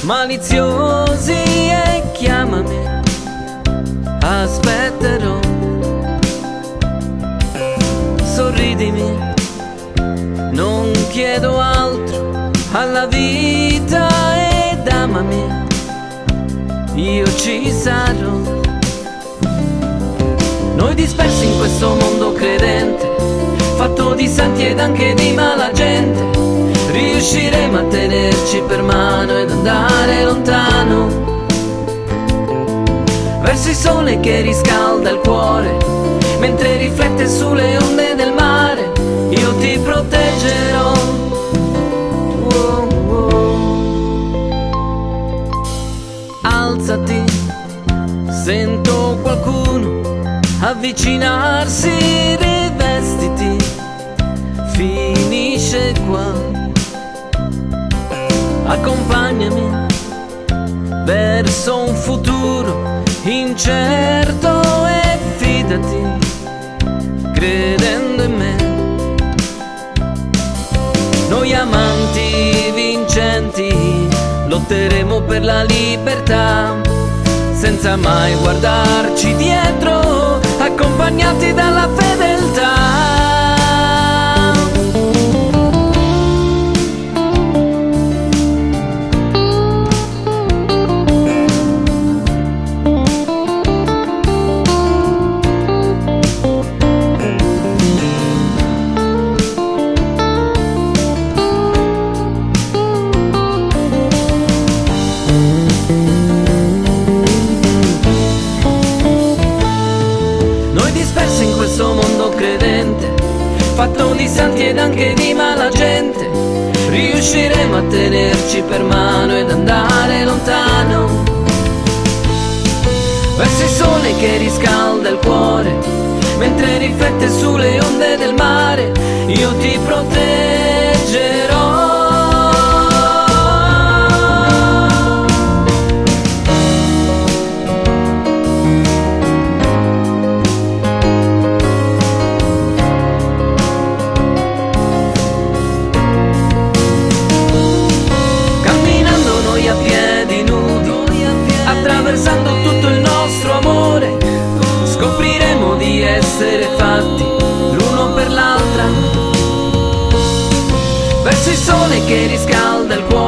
maliziosi e chiamami, aspetterò. Sorridimi, non chiedo altro alla vita ed amami, io ci sarò. Noi dispersi in questo mondo credente, fatto di santi ed anche di mala gente, riusciremo a tenerci per mano ed andare lontano, verso il sole che riscalda il cuore, mentre riflette sulle onde del mare, io ti proteggerò. Oh, oh. Alzati, sento qualcuno avvicinarsi, rivestiti, finisce qua. Accompagnami verso un futuro incerto e fidati, credendo in me. Noi amanti vincenti lotteremo per la libertà, senza mai guardarci dietro, accompagnati dalla fedeltà. Fatto di santi ed anche di mala gente, riusciremo a tenerci per mano ed andare lontano, verso il sole che riscalda il cuore, mentre riflette sulle onde del mare, io ti proteggerò. Attraversando tutto il nostro amore, scopriremo di essere fatti l'uno per l'altra, verso il sole che riscalda il cuore,